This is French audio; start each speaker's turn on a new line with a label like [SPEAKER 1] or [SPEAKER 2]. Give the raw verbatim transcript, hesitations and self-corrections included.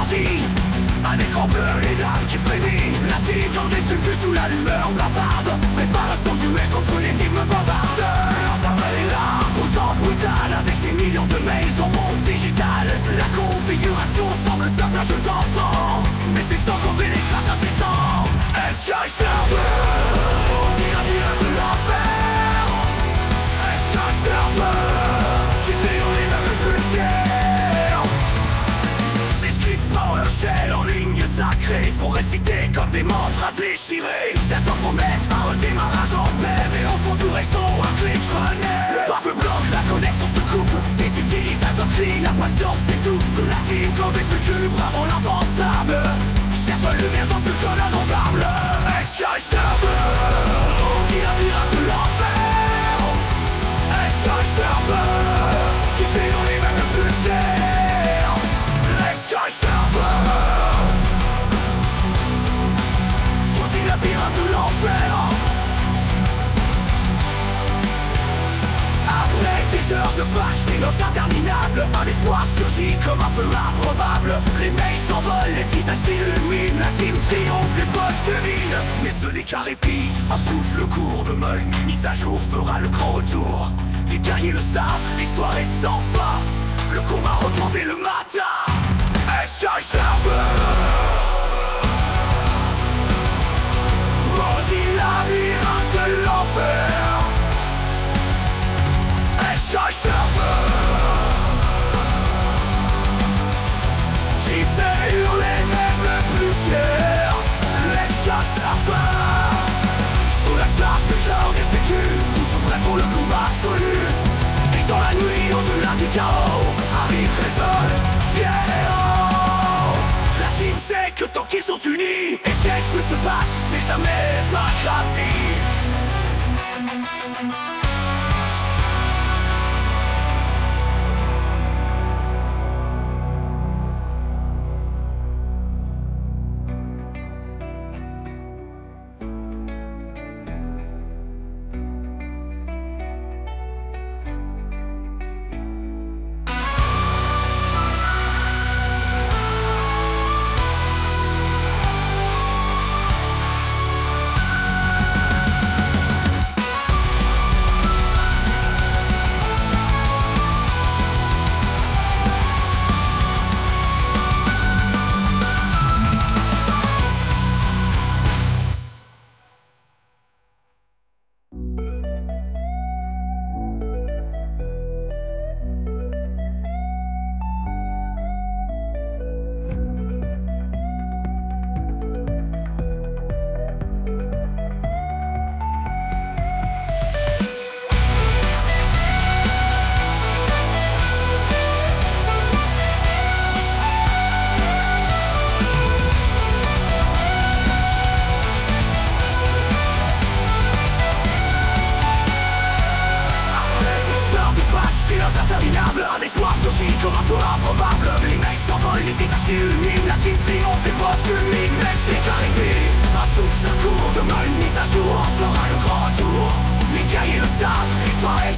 [SPEAKER 1] paradis. Un écran bleu, les lames qui frémit. La team dans des structures sous la lueur blafarde. Préparation duel contre l'énigme bavarde. Ça est là, posant brutal avec ses millions de mails au monde digital. La configuration semble simple, un jeu d'enfant, mais c'est sans compter les crashs incessants. Sky Server, on dirait bien de l'enfer. Sky Server, qui fait hurler même le plus fier. Les scripts PowerShell en ligne sacrée sont récités comme des mantres à déchirer. Certains promettent un redémarrage en paix, mais au fond tout réseau un glitch renaît. Le pare-feu bloque, la connexion se coupe. Des utilisateurs crient, la patience s'étouffe. La team code et se tue, bravo l'impensable. Cherche la lumière dans ce code indomptable. Sky Server, on dit la pirate de l'enfer. Sky Server, qui fait hurler même le plus fier. Sky Server, on dit la pirate de l'enfer. Après dix heures de patch, des logs interminables, un espoir surgit comme un feu improbable. Les mails s'envolent, les visages s'illuminent. La team triomphe, les preuves culminent. Mais ce n'est qu'un répit, un souffle court. Demain une mise à jour fera le grand retour. Les guerriers le savent, l'histoire est sans fin. Le combat reprend dès le matin. Sky Server, maudit labyrinthe de l'enfer. Sky Server, qui fait hurler même le plus fier. Sky Server, sous la charge de cloud et sécu, toujours prêt pour le combat absolu. Et dans la nuit, au-delà du chaos, arrive résonne fier. La team sait que tant qu'ils sont unis, échecs peut se battre, mais jamais vaincre la vie. Interminable, un espoir surgit comme un feu improbable. Les mails s'envolent, les visages s'illuminent. La team triomphe, les preuves culminent. Mais c'est qu'arrivé, un souffle court. Demain une mise à jour fera le grand retour. Les guerriers le savent, l'histoire est